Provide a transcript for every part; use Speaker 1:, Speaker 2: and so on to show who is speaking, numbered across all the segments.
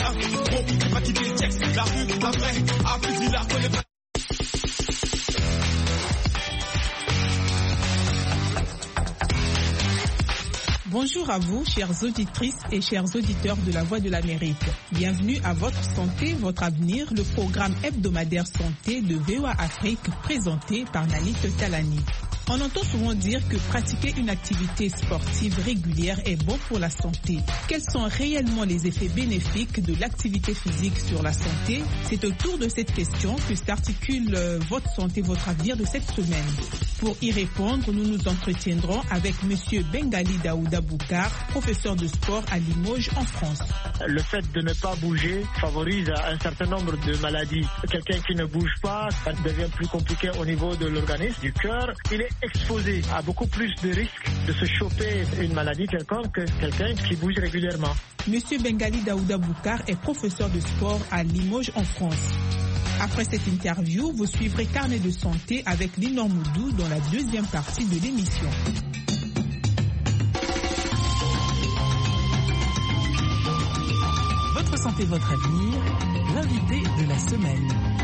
Speaker 1: la vie, gros, c'est pas qui dit le texte. La rue, la vraie, à plus, la connaît pas.
Speaker 2: Bonjour à vous, chères auditrices et chers auditeurs de La Voix de l'Amérique. Bienvenue à Votre Santé, Votre Avenir, le programme hebdomadaire santé de VOA Afrique présenté par Nalit Talani. On entend souvent dire que pratiquer une activité sportive régulière est bon pour la santé. Quels sont réellement les effets bénéfiques de l'activité physique sur la santé? C'est autour de cette question que s'articule Votre Santé, Votre Avenir de cette semaine. Pour y répondre, nous nous entretiendrons avec M. Bengali Daouda Boukar, professeur de sport à Limoges en France.
Speaker 3: Le fait de ne pas bouger favorise un certain nombre de maladies. Quelqu'un qui ne bouge pas, ça devient plus compliqué au niveau de l'organisme, du cœur. Il est exposé à beaucoup plus de risques de se choper une maladie quelconque que quelqu'un qui bouge régulièrement.
Speaker 2: Monsieur Bengali Daouda Boukar est professeur de sport à Limoges en France. Après cette interview, vous suivrez Carnet de santé avec Linor Moudou dans la deuxième partie de l'émission.
Speaker 4: Votre santé, votre avenir, l'invité de la semaine.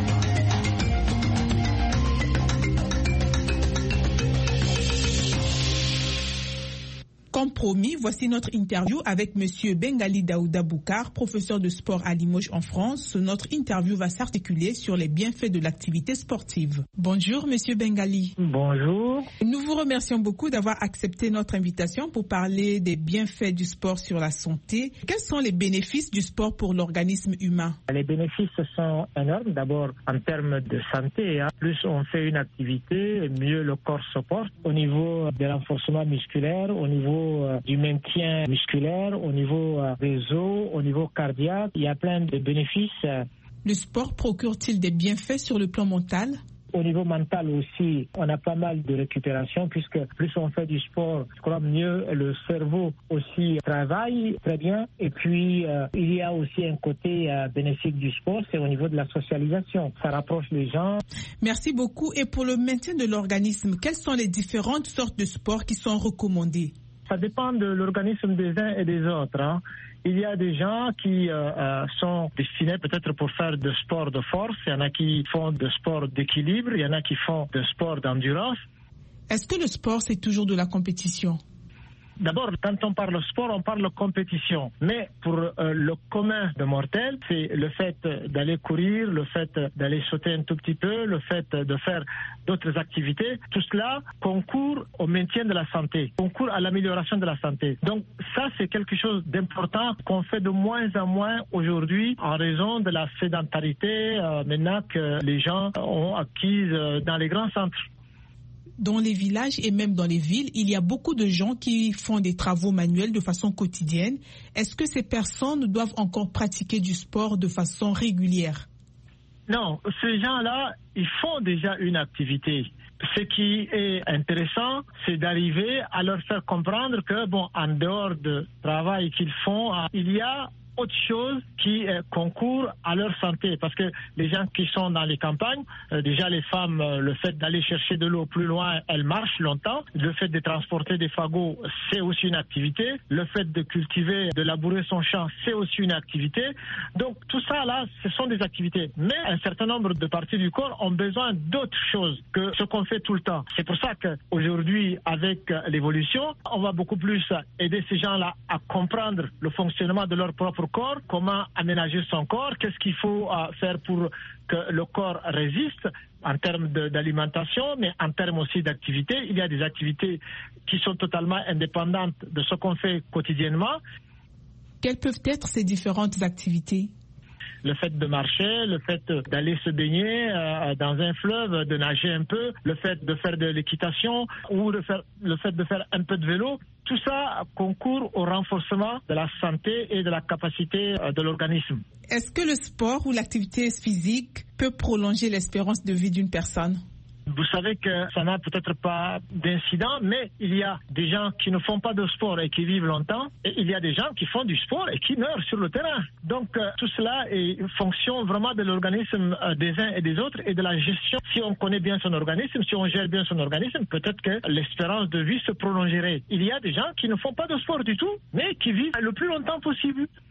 Speaker 2: Comme promis, voici notre interview avec Monsieur Bengali Daouda Boukar, professeur de sport à Limoges en France. Notre interview va s'articuler sur les bienfaits de l'activité sportive. Bonjour Monsieur Bengali.
Speaker 3: Bonjour.
Speaker 2: Nous vous remercions beaucoup d'avoir accepté notre invitation pour parler des bienfaits du sport sur la santé. Quels sont les bénéfices du sport pour l'organisme humain?
Speaker 3: Les bénéfices sont énormes. D'abord en termes de santé. Plus on fait une activité, mieux le corps se porte. Au niveau de renforcement musculaire, au niveau du maintien musculaire, au niveau des os, au niveau cardiaque, il y a plein de bénéfices.
Speaker 2: Le sport procure-t-il des bienfaits sur le plan mental?
Speaker 3: Au niveau mental aussi, on a pas mal de récupération puisque plus on fait du sport, je crois mieux le cerveau aussi travaille très bien. Et puis, il y a aussi un côté bénéfique du sport, c'est au niveau de la socialisation. Ça rapproche les gens.
Speaker 2: Merci beaucoup. Et pour le maintien de l'organisme, quelles sont les différentes sortes de sports qui sont recommandées?
Speaker 3: Ça dépend de l'organisme des uns et des autres. Il y a des gens qui sont destinés peut-être pour faire de sport de force. Il y en a qui font de sport d'équilibre. Il y en a qui font de sport d'endurance.
Speaker 2: Est-ce que le sport, c'est toujours de la compétition?
Speaker 3: D'abord, quand on parle sport, on parle compétition. Mais pour le commun de mortels, c'est le fait d'aller courir, le fait d'aller sauter un tout petit peu, le fait de faire d'autres activités. Tout cela concourt au maintien de la santé, concourt à l'amélioration de la santé. Donc ça, c'est quelque chose d'important qu'on fait de moins en moins aujourd'hui en raison de la sédentarité maintenant que les gens ont acquise dans les grands centres.
Speaker 2: Dans les villages et même dans les villes, il y a beaucoup de gens qui font des travaux manuels de façon quotidienne. Est-ce que ces personnes doivent encore pratiquer du sport de façon régulière?
Speaker 3: Non, ces gens-là, ils font déjà une activité. Ce qui est intéressant, c'est d'arriver à leur faire comprendre que, en dehors du travail qu'ils font, il y a autre chose qui concourt à leur santé. Parce que les gens qui sont dans les campagnes, déjà les femmes, le fait d'aller chercher de l'eau plus loin, elles marchent longtemps. Le fait de transporter des fagots, c'est aussi une activité. Le fait de cultiver, de labourer son champ, c'est aussi une activité. Donc tout ça là, ce sont des activités. Mais un certain nombre de parties du corps ont besoin d'autres choses que ce qu'on fait tout le temps. C'est pour ça qu'aujourd'hui, avec l'évolution, on va beaucoup plus aider ces gens-là à comprendre le fonctionnement de leur propre corps, comment aménager son corps, qu'est-ce qu'il faut faire pour que le corps résiste en termes d'alimentation, mais en termes aussi d'activité. Il y a des activités qui sont totalement indépendantes de ce qu'on fait quotidiennement.
Speaker 2: Quelles peuvent être ces différentes activités?
Speaker 3: Le fait de marcher, le fait d'aller se baigner dans un fleuve, de nager un peu, le fait de faire de l'équitation ou le fait de faire un peu de vélo, tout ça concourt au renforcement de la santé et de la capacité de l'organisme.
Speaker 2: Est-ce que le sport ou l'activité physique peut prolonger l'espérance de vie d'une personne?
Speaker 3: Vous savez que ça n'a peut-être pas d'incident, mais il y a des gens qui ne font pas de sport et qui vivent longtemps, et il y a des gens qui font du sport et qui meurent sur le terrain. Donc tout cela est fonction vraiment de l'organisme des uns et des autres et de la gestion. Si on connaît bien son organisme, si on gère bien son organisme, peut-être que l'espérance de vie se prolongerait. Il y a des gens qui ne font pas de sport du tout, mais qui vivent le plus longtemps possible.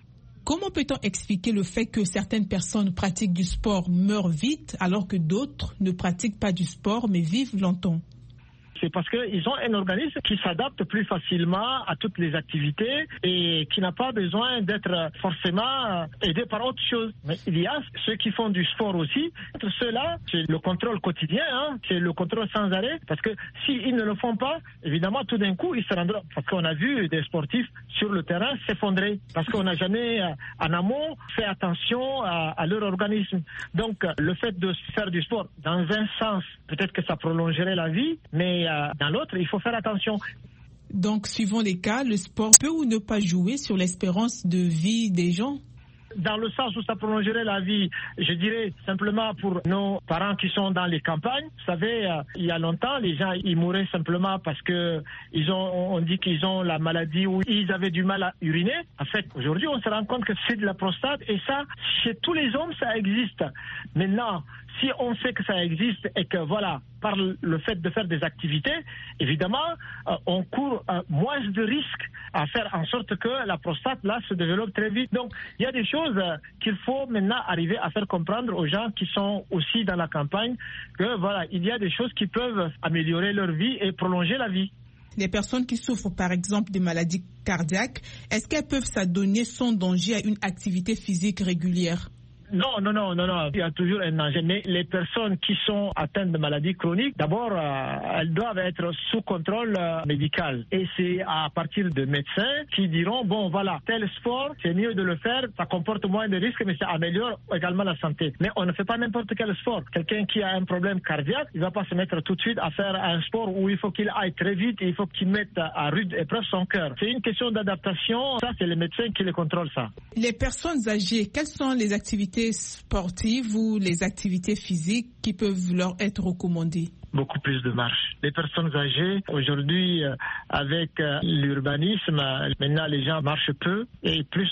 Speaker 2: Comment peut-on expliquer le fait que certaines personnes pratiquent du sport meurent vite alors que d'autres ne pratiquent pas du sport mais vivent longtemps?
Speaker 3: C'est parce qu'ils ont un organisme qui s'adapte plus facilement à toutes les activités et qui n'a pas besoin d'être forcément aidé par autre chose. Mais il y a ceux qui font du sport aussi. Ceux-là, c'est le contrôle quotidien, c'est le contrôle sans arrêt. Parce que s'ils ne le font pas, évidemment, tout d'un coup, ils se rendront. Parce qu'on a vu des sportifs sur le terrain s'effondrer. Parce qu'on n'a jamais, en amont, fait attention à leur organisme. Donc, le fait de faire du sport, dans un sens, peut-être que ça prolongerait la vie, mais dans l'autre, il faut faire attention.
Speaker 2: Donc, suivant les cas, le sport peut ou ne pas jouer sur l'espérance de vie des gens?
Speaker 3: Dans le sens où ça prolongerait la vie, je dirais simplement pour nos parents qui sont dans les campagnes. Vous savez, il y a longtemps, les gens ils mouraient simplement parce que on dit qu'ils ont la maladie ou ils avaient du mal à uriner. En fait, aujourd'hui, on se rend compte que c'est de la prostate et ça, chez tous les hommes, ça existe. Maintenant, si on sait que ça existe et que voilà, par le fait de faire des activités, évidemment, on court moins de risques à faire en sorte que la prostate là se développe très vite. Donc, il y a des choses qu'il faut maintenant arriver à faire comprendre aux gens qui sont aussi dans la campagne que voilà, il y a des choses qui peuvent améliorer leur vie et prolonger la vie.
Speaker 2: Les personnes qui souffrent par exemple des maladies cardiaques, est-ce qu'elles peuvent s'adonner sans danger à une activité physique régulière?
Speaker 3: Non, il y a toujours un danger. Mais les personnes qui sont atteintes de maladies chroniques, d'abord, elles doivent être sous contrôle médical. Et c'est à partir de médecins qui diront, bon, voilà, tel sport, c'est mieux de le faire, ça comporte moins de risques, mais ça améliore également la santé. Mais on ne fait pas n'importe quel sport. Quelqu'un qui a un problème cardiaque, il ne va pas se mettre tout de suite à faire un sport où il faut qu'il aille très vite et il faut qu'il mette à rude épreuve son cœur. C'est une question d'adaptation. Ça, c'est les médecins qui les contrôlent, ça.
Speaker 2: Les personnes âgées, quelles sont les activités sportives ou les activités physiques qui peuvent leur être recommandées?
Speaker 3: Beaucoup plus de marche. Les personnes âgées, aujourd'hui, avec l'urbanisme, maintenant les gens marchent peu. Et plus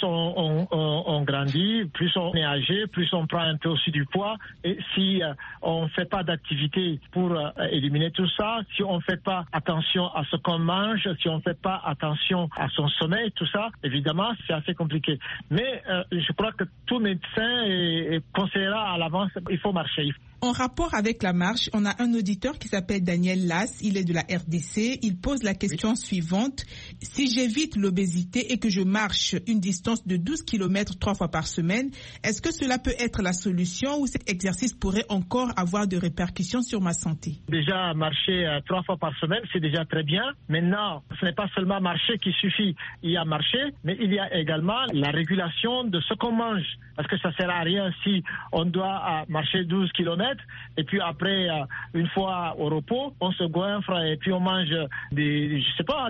Speaker 3: on grandit, plus on est âgé, plus on prend un peu aussi du poids. Et si on ne fait pas d'activité pour éliminer tout ça, si on ne fait pas attention à ce qu'on mange, si on ne fait pas attention à son sommeil, tout ça, évidemment, c'est assez compliqué. Mais je crois que tout médecin conseillera à l'avance, il faut marcher.
Speaker 2: En rapport avec la marche, on a un auditeur qui s'appelle Daniel Lass, il est de la RDC. Il pose la question suivante. Si j'évite l'obésité et que je marche une distance de 12 km 3 fois par semaine, est-ce que cela peut être la solution ou cet exercice pourrait encore avoir de répercussions sur ma santé?
Speaker 3: Déjà, marcher 3 fois par semaine, c'est déjà très bien. Maintenant, ce n'est pas seulement marcher qui suffit. Il y a marcher, mais il y a également la régulation de ce qu'on mange. Parce que ça ne sert à rien si on doit marcher 12 km et puis après, une fois au repos, on se goinfre et puis on mange des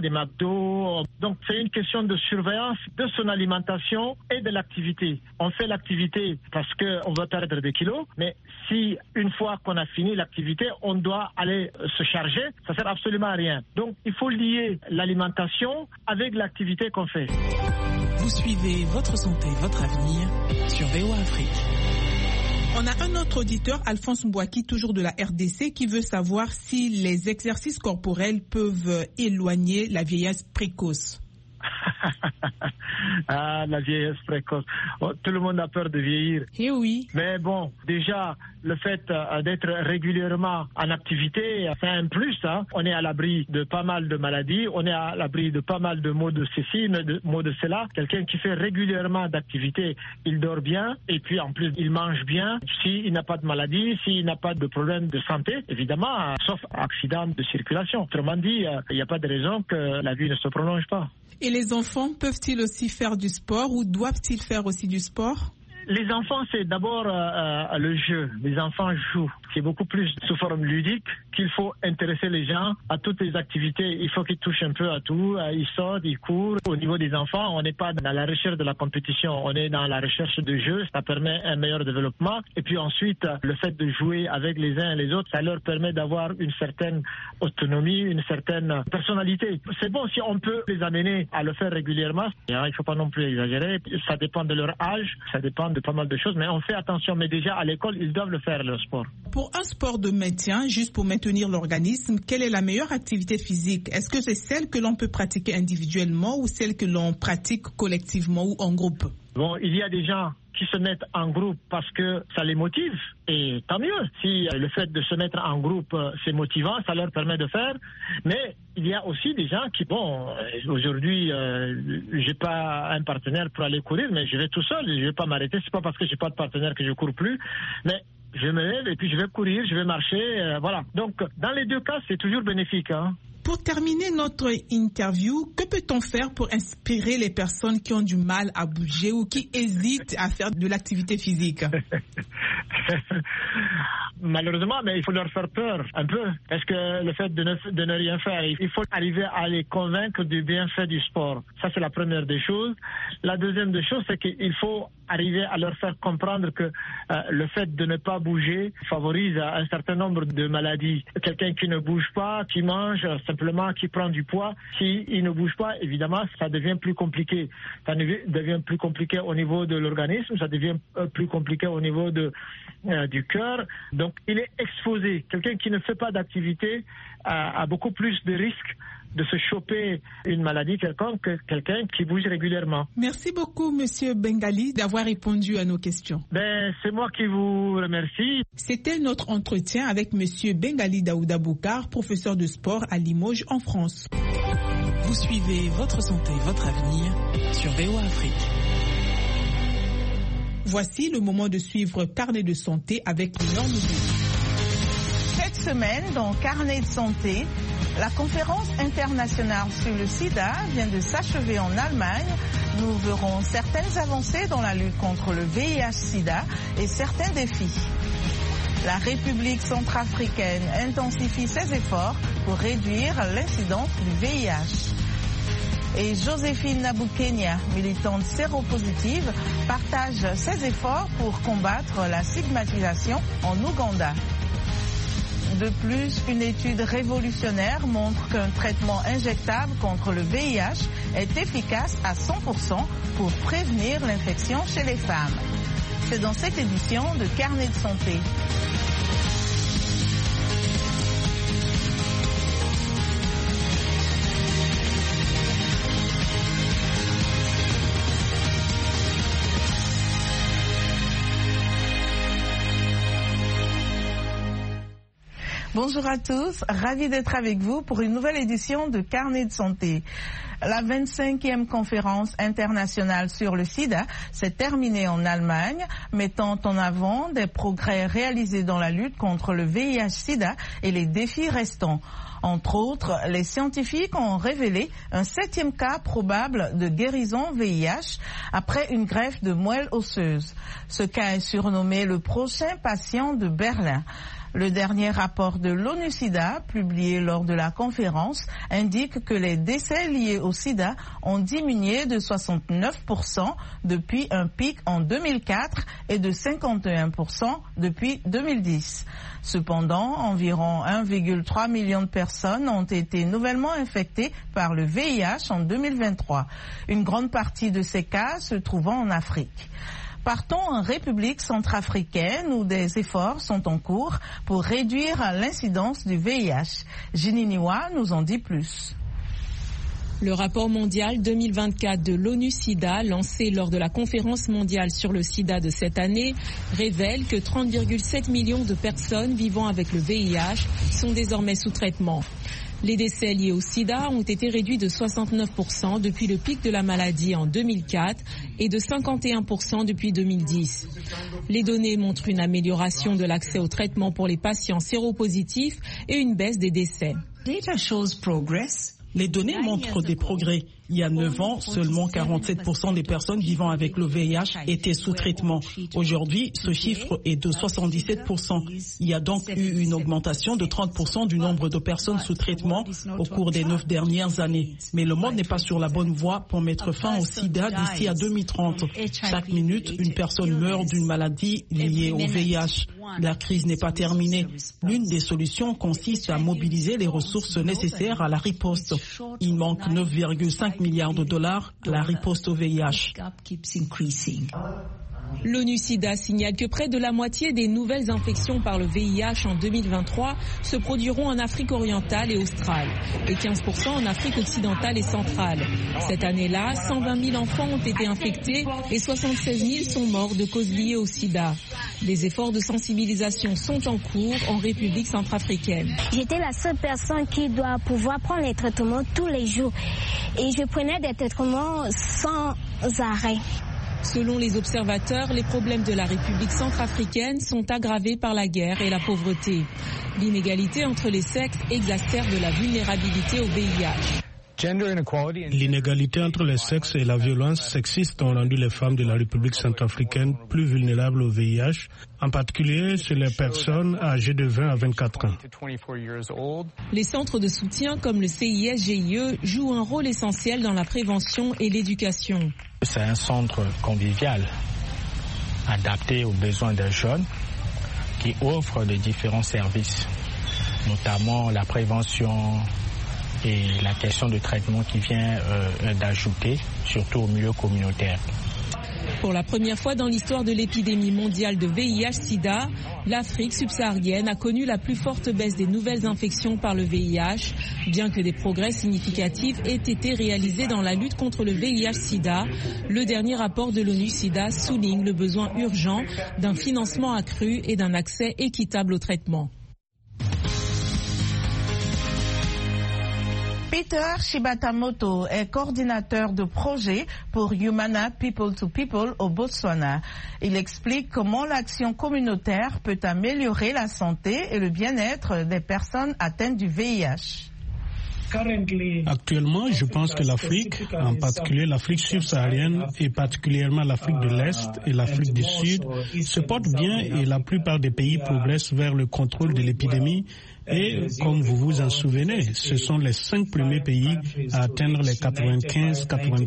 Speaker 3: McDo. Donc c'est une question de surveillance de son alimentation et de l'activité. On fait l'activité parce qu'on veut perdre des kilos, mais si une fois qu'on a fini l'activité, on doit aller se charger, ça ne sert absolument à rien. Donc il faut lier l'alimentation avec l'activité qu'on fait.
Speaker 4: Vous suivez Votre Santé, Votre Avenir sur VOA Afrique.
Speaker 2: On a un autre auditeur, Alphonse Mbouaki, toujours de la RDC, qui veut savoir si les exercices corporels peuvent éloigner la vieillesse précoce.
Speaker 3: Ah, la vieillesse précoce. Tout le monde a peur de vieillir.
Speaker 2: Eh oui.
Speaker 3: Mais bon, déjà, le fait d'être régulièrement en activité, c'est un plus. On est à l'abri de pas mal de maladies, on est à l'abri de pas mal de maux de ceci, de maux de cela. Quelqu'un qui fait régulièrement d'activité, il dort bien et puis en plus, il mange bien. S'il n'a pas de maladie, s'il n'a pas de problème de santé, évidemment, sauf accident de circulation. Autrement dit, il n'y a pas de raison que la vie ne se prolonge pas.
Speaker 2: Et les enfants peuvent-ils aussi faire du sport ou doivent-ils faire aussi du sport?
Speaker 3: Les enfants, c'est d'abord le jeu. Les enfants jouent. C'est beaucoup plus sous forme ludique qu'il faut intéresser les gens à toutes les activités. Il faut qu'ils touchent un peu à tout. Ils sortent, ils courent. Au niveau des enfants, on n'est pas dans la recherche de la compétition. On est dans la recherche de jeu. Ça permet un meilleur développement. Et puis ensuite, le fait de jouer avec les uns et les autres, ça leur permet d'avoir une certaine autonomie, une certaine personnalité. C'est bon si on peut les amener à le faire régulièrement. Il ne faut pas non plus exagérer. Ça dépend de leur âge. Ça dépend de pas mal de choses, mais on fait attention. Mais déjà, à l'école, ils doivent le faire, le sport.
Speaker 2: Pour un sport de maintien, juste pour maintenir l'organisme, quelle est la meilleure activité physique? Est-ce que c'est celle que l'on peut pratiquer individuellement ou celle que l'on pratique collectivement ou en groupe?
Speaker 3: Bon, il y a des gens qui se mettent en groupe parce que ça les motive, et tant mieux. Si le fait de se mettre en groupe, c'est motivant, ça leur permet de faire. Mais il y a aussi des gens qui, aujourd'hui, j'ai pas un partenaire pour aller courir, mais je vais tout seul, je vais pas m'arrêter. C'est pas parce que j'ai pas de partenaire que je cours plus, mais je me lève et puis je vais courir, je vais marcher, voilà. Donc, dans les deux cas, c'est toujours bénéfique, hein.
Speaker 2: Pour terminer notre interview, que peut-on faire pour inspirer les personnes qui ont du mal à bouger ou qui hésitent à faire de l'activité physique?
Speaker 3: Malheureusement, mais il faut leur faire peur un peu. Parce que le fait de ne rien faire, il faut arriver à les convaincre du bienfait du sport. Ça, c'est la première des choses. La deuxième des choses, c'est qu'il faut arriver à leur faire comprendre que le fait de ne pas bouger favorise un certain nombre de maladies. Quelqu'un qui ne bouge pas, qui mange simplement, qui prend du poids, s'il ne bouge pas, évidemment, ça devient plus compliqué. Ça devient plus compliqué au niveau de l'organisme, ça devient plus compliqué au niveau du cœur. Donc, il est exposé. Quelqu'un qui ne fait pas d'activité a beaucoup plus de risques de se choper une maladie quelconque que quelqu'un qui bouge régulièrement.
Speaker 2: Merci beaucoup, Monsieur Bengali, d'avoir répondu à nos questions.
Speaker 3: C'est moi qui vous remercie.
Speaker 2: C'était notre entretien avec Monsieur Bengali Daouda Boukar, professeur de sport à Limoges, en France.
Speaker 4: Vous suivez Votre Santé, Votre Avenir sur VOA Afrique.
Speaker 2: Voici le moment de suivre Carnet de santé avec Léon Moudou.
Speaker 5: Cette semaine, dans Carnet de santé, la conférence internationale sur le sida vient de s'achever en Allemagne. Nous verrons certaines avancées dans la lutte contre le VIH-sida et certains défis. La République centrafricaine intensifie ses efforts pour réduire l'incidence du VIH. Et Joséphine Naboukenia, militante séropositive, partage ses efforts pour combattre la stigmatisation en Ouganda. De plus, une étude révolutionnaire montre qu'un traitement injectable contre le VIH est efficace à 100% pour prévenir l'infection chez les femmes. C'est dans cette édition de Carnet de santé. Bonjour à tous, ravi d'être avec vous pour une nouvelle édition de Carnet de santé. La 25e conférence internationale sur le sida s'est terminée en Allemagne, mettant en avant des progrès réalisés dans la lutte contre le VIH-sida et les défis restants. Entre autres, les scientifiques ont révélé un 7e cas probable de guérison VIH après une greffe de moelle osseuse. Ce cas est surnommé le prochain patient de Berlin. Le dernier rapport de l'ONU-SIDA, publié lors de la conférence, indique que les décès liés au sida ont diminué de 69% depuis un pic en 2004 et de 51% depuis 2010. Cependant, environ 1,3 million de personnes ont été nouvellement infectées par le VIH en 2023. Une grande partie de ces cas se trouvant en Afrique. Partons en République centrafricaine où des efforts sont en cours pour réduire l'incidence du VIH. Jininiwa nous en dit plus.
Speaker 6: Le rapport mondial 2024 de l'ONU-SIDA, lancé lors de la conférence mondiale sur le sida de cette année, révèle que 30,7 millions de personnes vivant avec le VIH sont désormais sous traitement. Les décès liés au sida ont été réduits de 69% depuis le pic de la maladie en 2004 et de 51% depuis 2010. Les données montrent une amélioration de l'accès au traitement pour les patients séropositifs et une baisse des décès.
Speaker 7: Les données montrent des progrès. Il y a 9 ans, seulement 47% des personnes vivant avec le VIH étaient sous traitement. Aujourd'hui, ce chiffre est de 77%. Il y a donc eu une augmentation de 30% du nombre de personnes sous traitement au cours des 9 dernières années. Mais le monde n'est pas sur la bonne voie pour mettre fin au sida d'ici à 2030. Chaque minute, une personne meurt d'une maladie liée au VIH. La crise n'est pas terminée. L'une des solutions consiste à mobiliser les ressources nécessaires à la riposte. Il manque 9,5 milliards de dollars à la riposte au VIH.
Speaker 6: L'ONU-SIDA signale que près de la moitié des nouvelles infections par le VIH en 2023 se produiront en Afrique orientale et australe et 15% en Afrique occidentale et centrale. Cette année-là, 120 000 enfants ont été infectés et 76 000 sont morts de causes liées au sida. Des efforts de sensibilisation sont en cours en République centrafricaine.
Speaker 8: J'étais la seule personne qui doit pouvoir prendre les traitements tous les jours et je prenais des traitements sans arrêt.
Speaker 6: Selon les observateurs, les problèmes de la République centrafricaine sont aggravés par la guerre et la pauvreté. L'inégalité entre les sexes exacerbe la vulnérabilité au VIH.
Speaker 9: L'inégalité entre les sexes et la violence sexiste ont rendu les femmes de la République centrafricaine plus vulnérables au VIH, en particulier chez les personnes âgées de 20 à 24 ans.
Speaker 6: Les centres de soutien comme le CIS-GIE jouent un rôle essentiel dans la prévention et l'éducation.
Speaker 10: C'est un centre convivial, adapté aux besoins des jeunes, qui offre de différents services, notamment la prévention et la question de traitement qui vient d'ajouter, surtout au milieu communautaire.
Speaker 6: Pour la première fois dans l'histoire de l'épidémie mondiale de VIH-Sida, l'Afrique subsaharienne a connu la plus forte baisse des nouvelles infections par le VIH, bien que des progrès significatifs aient été réalisés dans la lutte contre le VIH-Sida. Le dernier rapport de l'ONU-SIDA souligne le besoin urgent d'un financement accru et d'un accès équitable au traitement.
Speaker 5: Peter Shibatamoto est coordinateur de projet pour Humana People to People au Botswana. Il explique comment l'action communautaire peut améliorer la santé et le bien-être des personnes atteintes du VIH.
Speaker 9: Actuellement, je pense que l'Afrique, en particulier l'Afrique subsaharienne et particulièrement l'Afrique de l'Est et l'Afrique du Sud, se portent bien et la plupart des pays progressent vers le contrôle de l'épidémie. Et comme vous vous en souvenez, ce sont les 5 premiers pays à atteindre les 95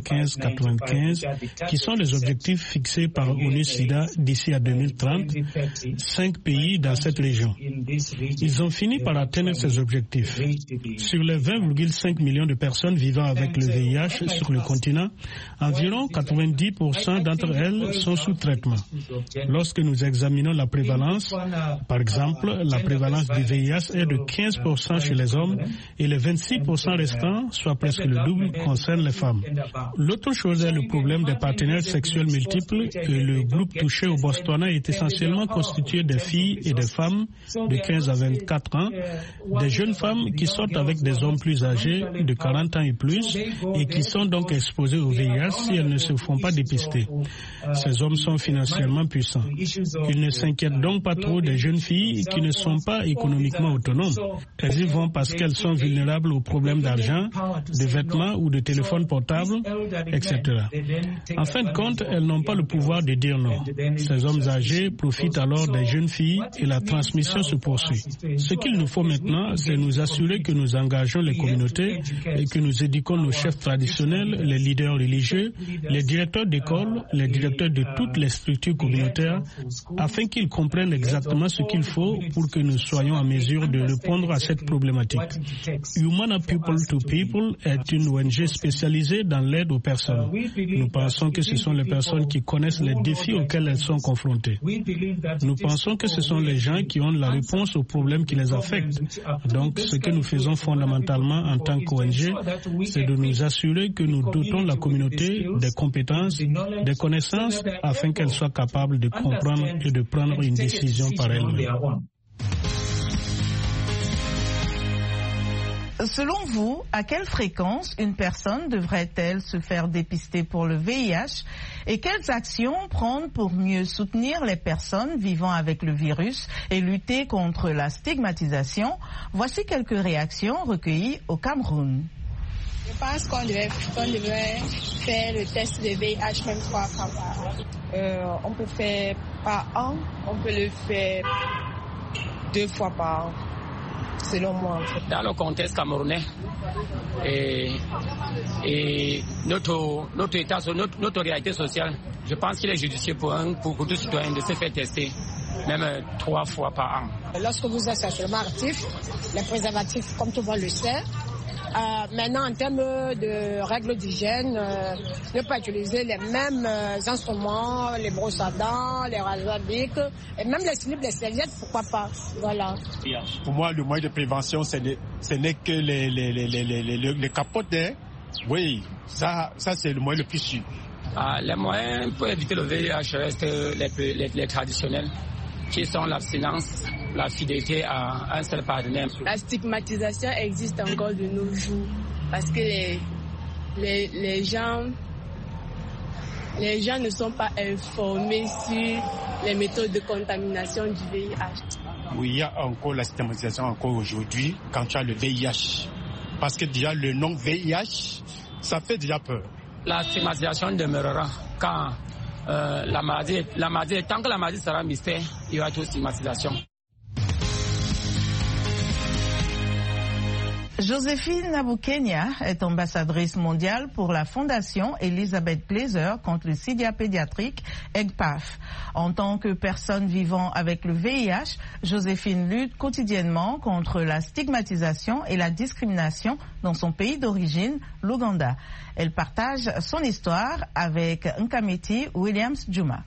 Speaker 9: qui sont les objectifs fixés par ONU-SIDA d'ici à 2030. 5 pays dans cette région. Ils ont fini par atteindre ces objectifs. Sur les 20,5 millions de personnes vivant avec le VIH sur le continent, environ 90% d'entre elles sont sous traitement. Lorsque nous examinons la prévalence, par exemple, la prévalence du VIH est de 15% chez les hommes et les 26% restants, soit presque le double, concernent les femmes. L'autre chose est le problème des partenaires sexuels multiples et le groupe touché au Botswana est essentiellement constitué de filles et de femmes de 15 à 24 ans, des jeunes femmes qui sortent avec des hommes plus âgés de 40 ans et plus et qui sont donc exposés au VIH si elles ne se font pas dépister. Ces hommes sont financièrement puissants. Ils ne s'inquiètent donc pas trop des jeunes filles qui ne sont pas économiquement autonomes. Elles y vont parce qu'elles sont vulnérables aux problèmes d'argent, de vêtements ou de téléphones portables, etc. En fin de compte, elles n'ont pas le pouvoir de dire non. Ces hommes âgés profitent alors des jeunes filles et la transmission se poursuit. Ce qu'il nous faut maintenant, c'est nous assurer que nous engageons les communautés et que nous éduquons nos chefs traditionnels, les leaders religieux, les directeurs d'école, les directeurs de toutes les structures communautaires, afin qu'ils comprennent exactement ce qu'il faut pour que nous soyons en mesure de répondre à cette problématique. Humana People to People est une ONG spécialisée dans l'aide aux personnes. Nous pensons que ce sont les personnes qui connaissent les défis auxquels elles sont confrontées. Nous pensons que ce sont les gens qui ont la réponse aux problèmes qui les affectent. Donc, ce que nous faisons fondamentalement en tant qu'ONG, c'est de nous assurer que nous dotons la communauté des compétences, des connaissances, afin qu'elle soit capable de comprendre et de prendre une décision par elle-même.
Speaker 5: Selon vous, à quelle fréquence une personne devrait-elle se faire dépister pour le VIH et quelles actions prendre pour mieux soutenir les personnes vivant avec le virus et lutter contre la stigmatisation? Voici quelques réactions recueillies au Cameroun.
Speaker 11: Je pense qu'on devrait faire le test de VIH même 3 fois par an. On peut faire par an, on peut le faire 2 fois par an. Selon moi, en fait.
Speaker 12: Dans le contexte camerounais et notre état, notre réalité sociale, je pense qu'il est judicieux pour tout citoyen de se faire tester, même 3 fois par an.
Speaker 11: Lorsque vous êtes sexuellement actif, les préservatifs, comme tout le monde le sait,
Speaker 13: Maintenant, en termes de règles d'hygiène, ne pas utiliser les mêmes instruments, les brosses à dents, les rasoirs bics, et même les slips, les serviettes, pourquoi pas. Voilà.
Speaker 14: Pour moi, le moyen de prévention, ce n'est que les capotes. Oui, ça c'est le moyen le plus sûr.
Speaker 12: Les moyens pour éviter le VIH restent les traditionnels, qui sont l'abstinence, la fidélité à un seul partenaire.
Speaker 11: La stigmatisation existe encore de nos jours parce que les gens ne sont pas informés sur les méthodes de contamination du VIH.
Speaker 14: Oui, il y a encore la stigmatisation encore aujourd'hui quand tu as le VIH. Parce que déjà le nom VIH, ça fait déjà peur.
Speaker 12: La stigmatisation demeurera quand la maladie, tant que la maladie sera mystère, il y aura toute stigmatisation.
Speaker 5: Joséphine Naboukenia est ambassadrice mondiale pour la Fondation Elizabeth Glaser contre le sida pédiatrique EGPAF. En tant que personne vivant avec le VIH, Joséphine lutte quotidiennement contre la stigmatisation et la discrimination dans son pays d'origine, l'Ouganda. Elle partage son histoire avec Nkamiti Williams Juma.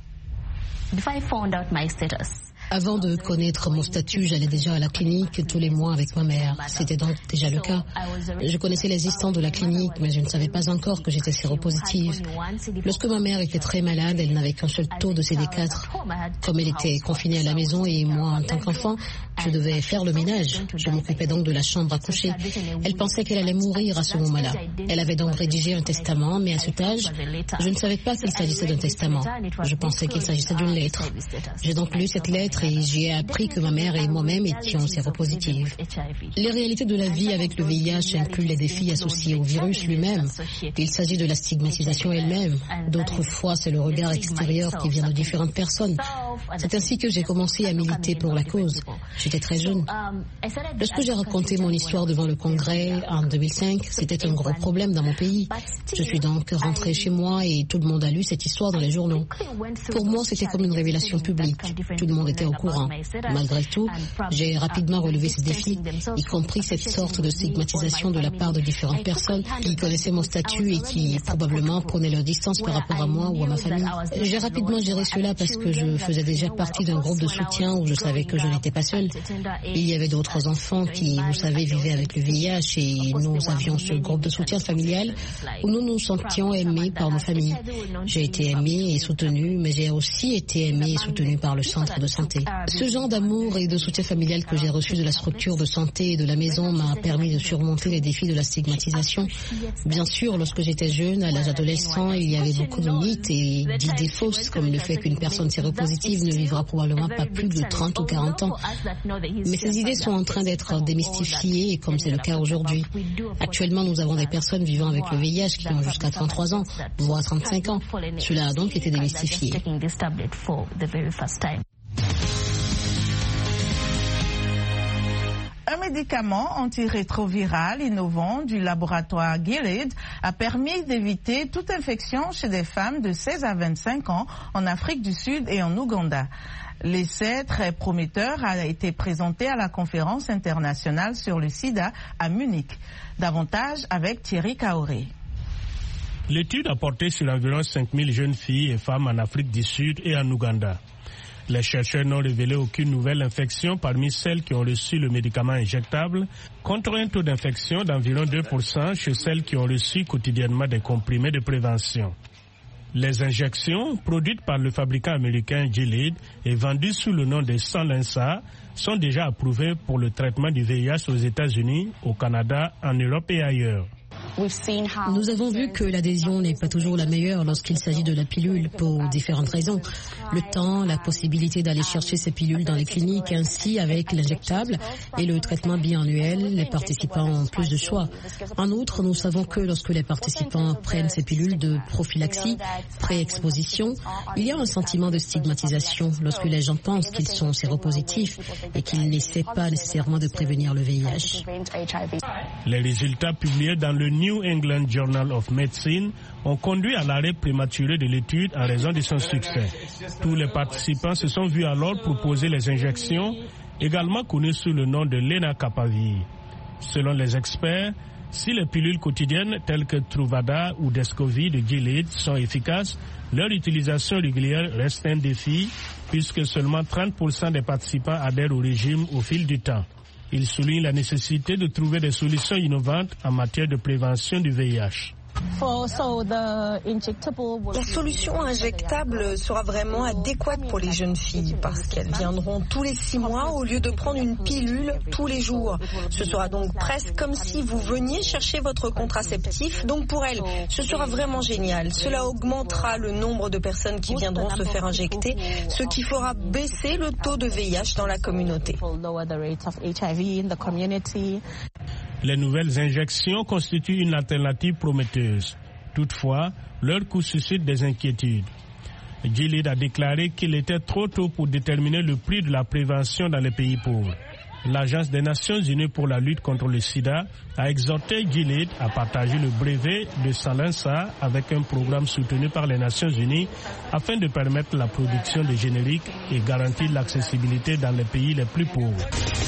Speaker 15: Avant de connaître mon statut, j'allais déjà à la clinique tous les mois avec ma mère. C'était donc déjà le cas. Je connaissais l'existence de la clinique, mais je ne savais pas encore que j'étais séropositive. Lorsque ma mère était très malade, elle n'avait qu'un seul taux de CD4. Comme elle était confinée à la maison et moi, en tant qu'enfant, je devais faire le ménage. Je m'occupais donc de la chambre à coucher. Elle pensait qu'elle allait mourir à ce moment-là. Elle avait donc rédigé un testament, mais à cet âge, je ne savais pas qu'il s'agissait d'un testament. Je pensais qu'il s'agissait d'une lettre. J'ai donc lu cette lettre et j'y ai appris que ma mère et moi-même étions séropositives. Les réalités de la vie avec le VIH incluent les défis associés au virus lui-même. Il s'agit de la stigmatisation elle-même. D'autres fois, c'est le regard extérieur qui vient de différentes personnes. C'est ainsi que j'ai commencé à militer pour la cause. J'étais très jeune. Lorsque j'ai raconté mon histoire devant le Congrès en 2005, c'était un gros problème dans mon pays. Je suis donc rentrée chez moi et tout le monde a lu cette histoire dans les journaux. Pour moi, c'était comme une révélation publique. Tout le monde était au courant. Malgré tout, j'ai rapidement relevé ces défis, y compris cette sorte de stigmatisation de la part de différentes personnes qui connaissaient mon statut et qui probablement prenaient leur distance par rapport à moi ou à ma famille. J'ai rapidement géré cela parce que je faisais déjà partie d'un groupe de soutien où je savais que je n'étais pas seule. Il y avait d'autres enfants qui, vous savez, vivaient avec le VIH et nous avions ce groupe de soutien familial où nous nous sentions aimés par nos familles. J'ai été aimée et soutenue, mais j'ai aussi été aimée et soutenue par le centre de santé. Ce genre d'amour et de soutien familial que j'ai reçu de la structure de santé et de la maison m'a permis de surmonter les défis de la stigmatisation. Bien sûr, lorsque j'étais jeune, à l'âge adolescent, il y avait beaucoup de mythes et d'idées fausses, comme le fait qu'une personne séropositive ne vivra probablement pas plus de 30 ou 40 ans. Mais ces idées sont en train d'être démystifiées, comme c'est le cas aujourd'hui. Actuellement, nous avons des personnes vivant avec le VIH qui ont jusqu'à 33 ans, voire 35 ans. Cela a donc été démystifié.
Speaker 5: Un médicament antirétroviral innovant du laboratoire Gilead a permis d'éviter toute infection chez des femmes de 16 à 25 ans en Afrique du Sud et en Ouganda. L'essai très prometteur a été présenté à la conférence internationale sur le sida à Munich. Davantage avec Thierry Kaoré.
Speaker 9: L'étude a porté sur environ 5000 jeunes filles et femmes en Afrique du Sud et en Ouganda. Les chercheurs n'ont révélé aucune nouvelle infection parmi celles qui ont reçu le médicament injectable, contre un taux d'infection d'environ 2% chez celles qui ont reçu quotidiennement des comprimés de prévention. Les injections, produites par le fabricant américain Gilead et vendues sous le nom de Sanlensa, sont déjà approuvées pour le traitement du VIH aux États-Unis, au Canada, en Europe et ailleurs.
Speaker 15: Nous avons vu que l'adhésion n'est pas toujours la meilleure lorsqu'il s'agit de la pilule pour différentes raisons. Le temps, la possibilité d'aller chercher ces pilules dans les cliniques, ainsi avec l'injectable et le traitement biannuel, les participants ont plus de choix. En outre, nous savons que lorsque les participants prennent ces pilules de prophylaxie, pré-exposition, il y a un sentiment de stigmatisation lorsque les gens pensent qu'ils sont séropositifs et qu'ils n'essaient pas nécessairement de prévenir le VIH.
Speaker 9: Les résultats publiés dans le New England Journal of Medicine ont conduit à l'arrêt prématuré de l'étude en raison de son succès. Tous les participants se sont vus alors proposer les injections, également connues sous le nom de lenacapavir. Selon les experts, Si les pilules quotidiennes telles que Truvada ou Descovy de Gilead sont efficaces, leur utilisation régulière reste un défi puisque seulement 30% des participants adhèrent au régime au fil du temps. Il souligne la nécessité de trouver des solutions innovantes en matière de prévention du VIH.
Speaker 16: La solution injectable sera vraiment adéquate pour les jeunes filles parce qu'elles viendront tous les 6 mois au lieu de prendre une pilule tous les jours. Ce sera donc presque comme si vous veniez chercher votre contraceptif. Donc pour elles, ce sera vraiment génial. Cela augmentera le nombre de personnes qui viendront se faire injecter, ce qui fera baisser le taux de VIH dans la communauté.
Speaker 9: Les nouvelles injections constituent une alternative prometteuse. Toutefois, leur coût suscite des inquiétudes. Gilead a déclaré qu'il était trop tôt pour déterminer le prix de la prévention dans les pays pauvres. L'Agence des Nations Unies pour la lutte contre le sida a exhorté Gilead à partager le brevet de Salensa avec un programme soutenu par les Nations Unies afin de permettre la production de génériques et garantir l'accessibilité dans les pays les plus pauvres.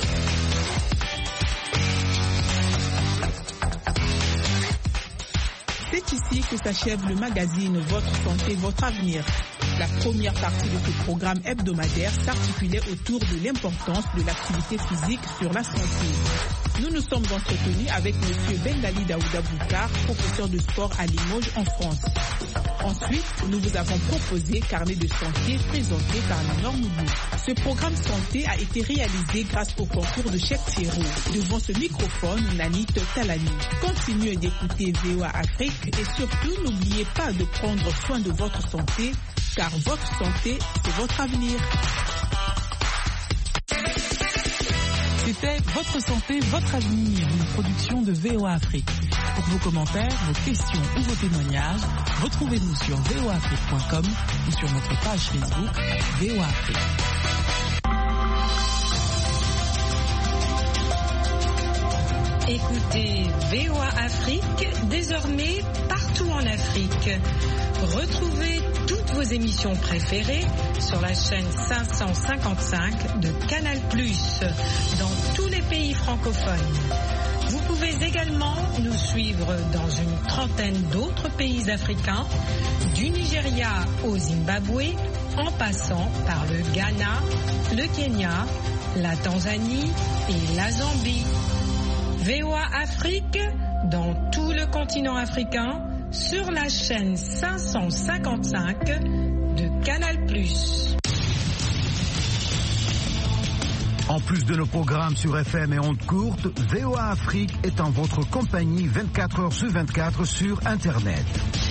Speaker 2: C'est ici que s'achève le magazine Votre Santé, Votre Avenir. La première partie de ce programme hebdomadaire s'articulait autour de l'importance de l'activité physique sur la santé. Nous nous sommes entretenus avec M. Bengali Daouda Boukar, professeur de sport à Limoges en France. Ensuite, nous vous avons proposé Carnet de santé présenté par Léonore Moubou. Ce programme santé a été réalisé grâce au concours de Cheikh Thierry. Devant ce microphone, Nanit Talani. Continuez d'écouter VOA Afrique et surtout n'oubliez pas de prendre soin de votre santé car votre santé, c'est votre avenir.
Speaker 4: C'était Votre santé, votre avenir, une production de VOA Afrique. Pour vos commentaires, vos questions ou vos témoignages, retrouvez-nous sur voaafrique.com ou sur notre page Facebook VOA Afrique.
Speaker 17: Écoutez VOA Afrique, désormais partout en Afrique. Retrouvez toutes vos émissions préférées sur la chaîne 555 de Canal+, dans tous les pays francophones. Vous pouvez également nous suivre dans une trentaine d'autres pays africains, du Nigeria au Zimbabwe, en passant par le Ghana, le Kenya, la Tanzanie et la Zambie. VOA Afrique, dans tout le continent africain, sur la chaîne 555 de Canal+.
Speaker 18: En plus de nos programmes sur FM et ondes courtes, VOA Afrique est en votre compagnie 24 heures sur 24 sur Internet.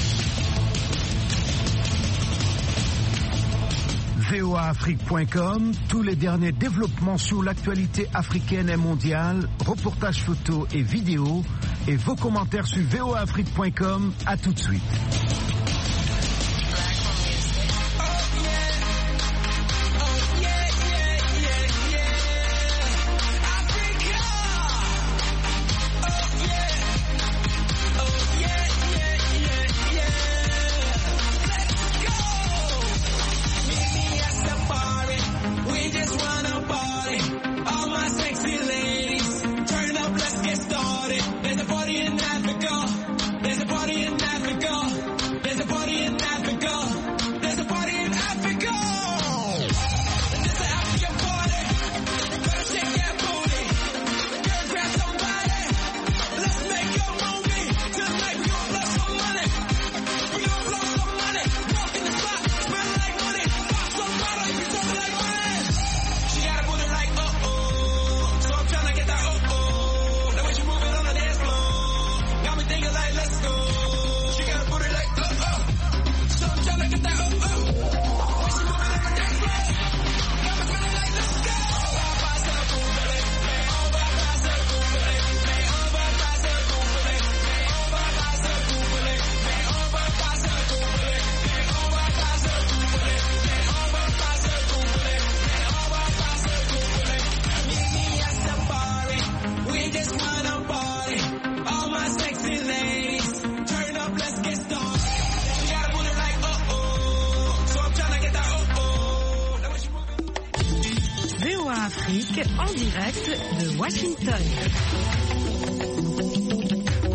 Speaker 18: voaafrique.com, tous les derniers développements sur l'actualité africaine et mondiale, reportages photos et vidéos, et vos commentaires sur voaafrique.com. À tout de suite.
Speaker 17: En direct de Washington.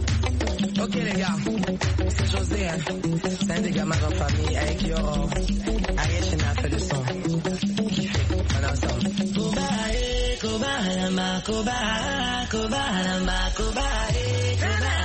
Speaker 19: Ok les gars, c'est José, hein. C'est un des gamins de la famille avec Yoro. Arièche a fait le son. Kiffé, on est ensemble. Kobae, koba, lamba, koba, koba, lamba, kobae, koba.